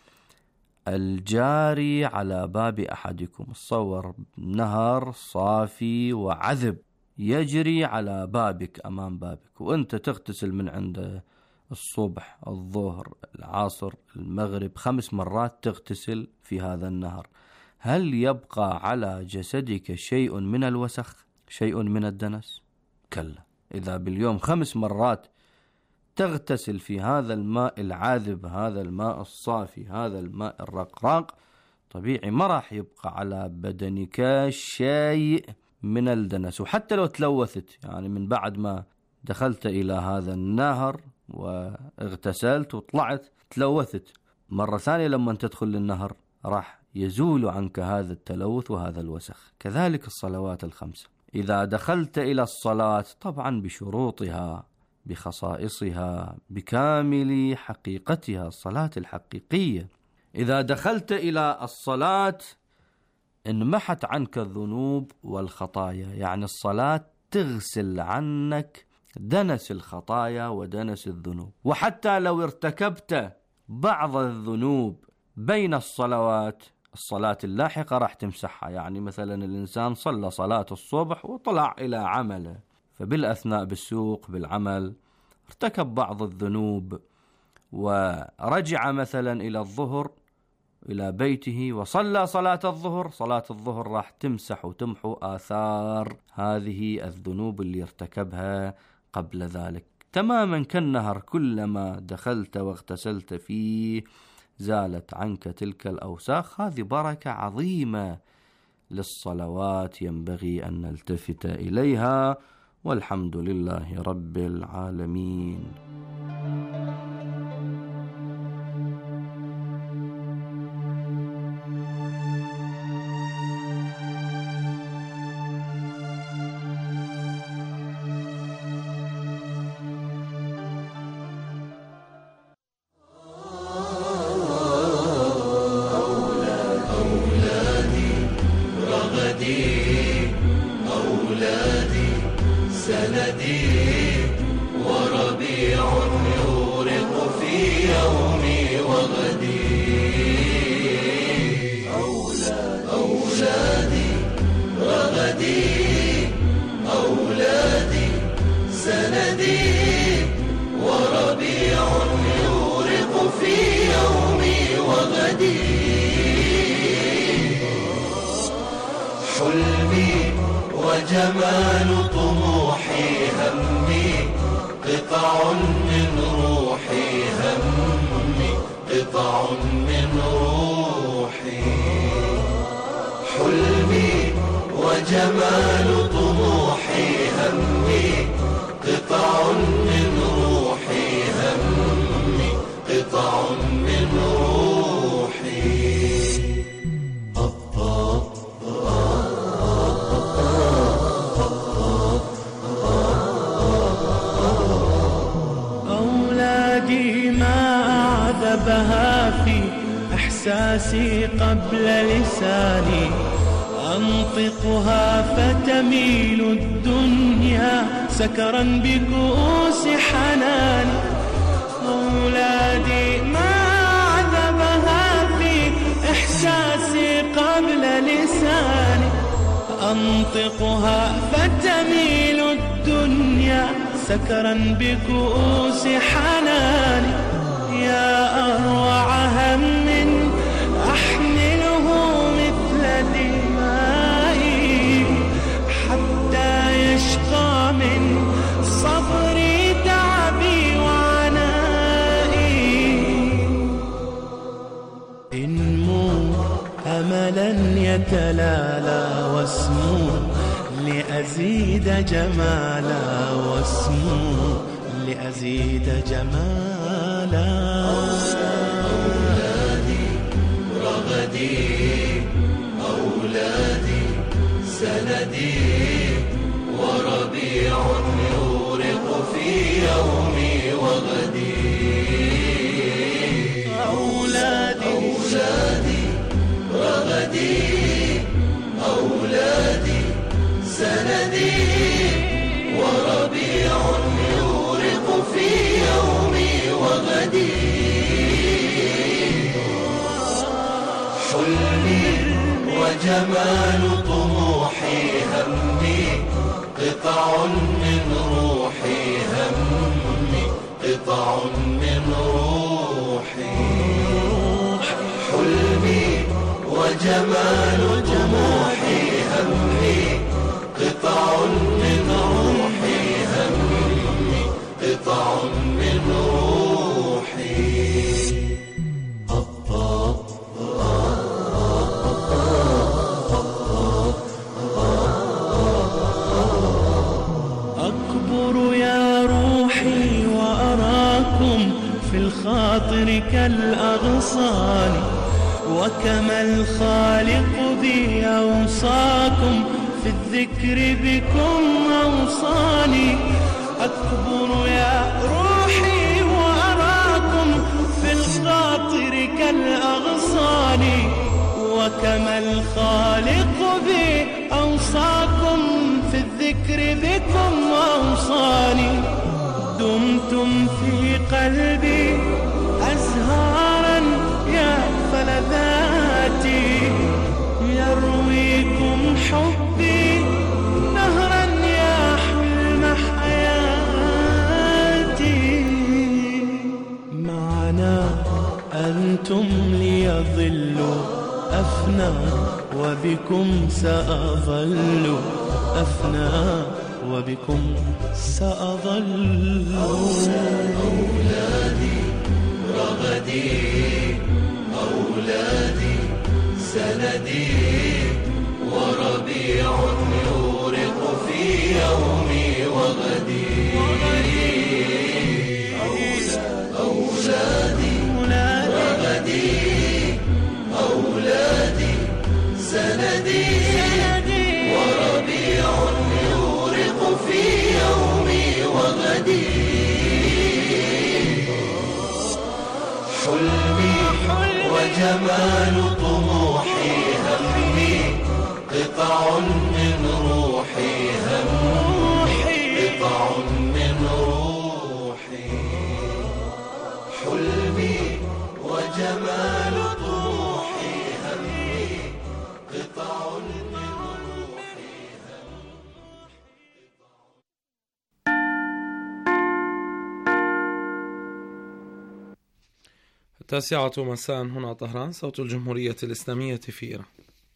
الجاري على باب أحدكم. تصور نهر صافي وعذب يجري على بابك، أمام بابك، وأنت تغتسل من عنده الصبح، الظهر، العصر، المغرب، خمس مرات تغتسل في هذا النهر. هل يبقى على جسدك شيء من الوسخ، شيء من الدنس؟ كلا. إذا باليوم خمس مرات تغتسل في هذا الماء العاذب، هذا الماء الصافي، هذا الماء الرقراق، طبيعي ما راح يبقى على بدنك شيء من الدنس. وحتى لو تلوثت، يعني من بعد ما دخلت إلى هذا النهر واغتسلت وطلعت تلوثت مرة ثانية، لما تدخل للنهر راح يزول عنك هذا التلوث وهذا الوسخ. كذلك الصلوات الخمسة، إذا دخلت إلى الصلاة طبعا بشروطها، بخصائصها، بكامل حقيقتها، الصلاة الحقيقية، إذا دخلت إلى الصلاة انمحت عنك الذنوب والخطايا. يعني الصلاة تغسل عنك دنس الخطايا ودنس الذنوب. وحتى لو ارتكبت بعض الذنوب بين الصلوات، الصلاة اللاحقة راح تمسحها. يعني مثلا الإنسان صلى صلاة الصبح وطلع إلى عمله، فبالأثناء بالسوق بالعمل ارتكب بعض الذنوب ورجع مثلا إلى الظهر إلى بيته وصلى صلاة الظهر، صلاة الظهر راح تمسح وتمحو آثار هذه الذنوب اللي ارتكبها قبل ذلك. تماما كالنهر، كلما دخلت واغتسلت فيه زالت عنك تلك الأوساخ. هذه بركة عظيمة للصلوات ينبغي أن نلتفت إليها، والحمد لله رب العالمين. وجمال طموحي همي قطع من روحي، همي قطع من روحي. حلمي وجمال طموحي همي قطع من روحي، همي قطع من روحي. بها في إحساسي قبل لساني، أنطقها فتميل الدنيا سكرا بكؤوس حناني. أولادي ما عذبها في إحساسي قبل لساني، أنطقها فتميل الدنيا سكرا بكؤوس حناني. يا أروع هم أحمله مثل دمائي، حتى يشقى من صبري تعبي وعنائي. انمو أملا يتلالى واسمو لأزيد جمالا، واسمو لأزيد جمالا. أولادي رغدي، أولادي سندي، وربيع يورق في يومي وغدي. أولادي وجمال طموحي همي قطع من روحي همي قطع من روحي حلمي وجمال طموحي همي قطع من روحي همي قطع من روحي أكبر يا روحي وأراكم في الخاطر كالأغصان وكما الخالق بي أوصاكم في الذكر بكم أوصاني أكبر يا روحي وأراكم في الخاطر كالأغصان وكما الخالق بي أوصاكم في الذكر بكم أوصاني دمتم في قلبي أزهارا يا فلذاتي يرويكم حبي نهرا يا حلم حياتي معنا أنتم لي ظل أفنى وبكم سأظل أفنى وبكم سأظل أولادي رغدي أولادي سندي وربيع يورق في يومي وغدي أولادي رغدي أولادي سندي وربيع يورق في يومي وغدي حلمي وجمال طموحي همي قطع من روحي همي قطع من روحي حلمي وجمال طموحي همي قطع من روحي التاسعة مساء هنا طهران، صوت الجمهورية الإسلامية في إيران.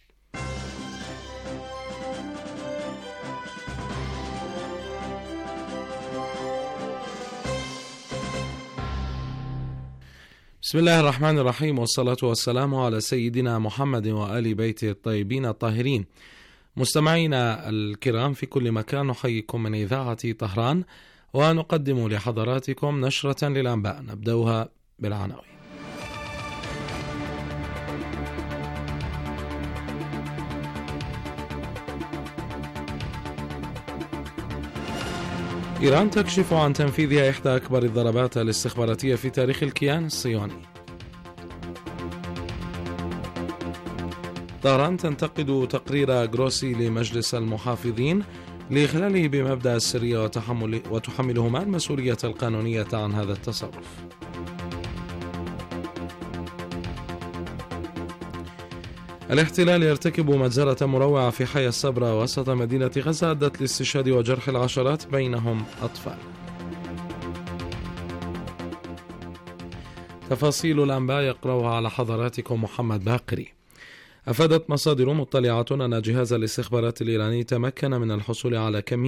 بسم الله الرحمن الرحيم، والصلاة والسلام على سيدنا محمد وآل بيته الطيبين الطاهرين. مستمعينا الكرام في كل مكان، نحييكم من إذاعة طهران ونقدم لحضراتكم نشرة للأنباء نبدأها بالعناوين. إيران تكشف عن تنفيذها إحدى أكبر الضربات الاستخباراتية في تاريخ الكيان الصهيوني. طهران تنتقد تقرير جروسي لمجلس المحافظين لإخلاله بمبدأ السرية وتحمل وتحملهما المسؤولية القانونية عن هذا التصرف. الاحتلال يرتكب مجزرة مروعة في حي الصبرة وسط مدينة غزة أدت لاستشهاد وجرح العشرات بينهم أطفال. تفاصيل الأنباء يقرأها على حضراتكم محمد باقري. أفادت مصادر مطلعة أن جهاز الاستخبارات الإيراني تمكن من الحصول على كمية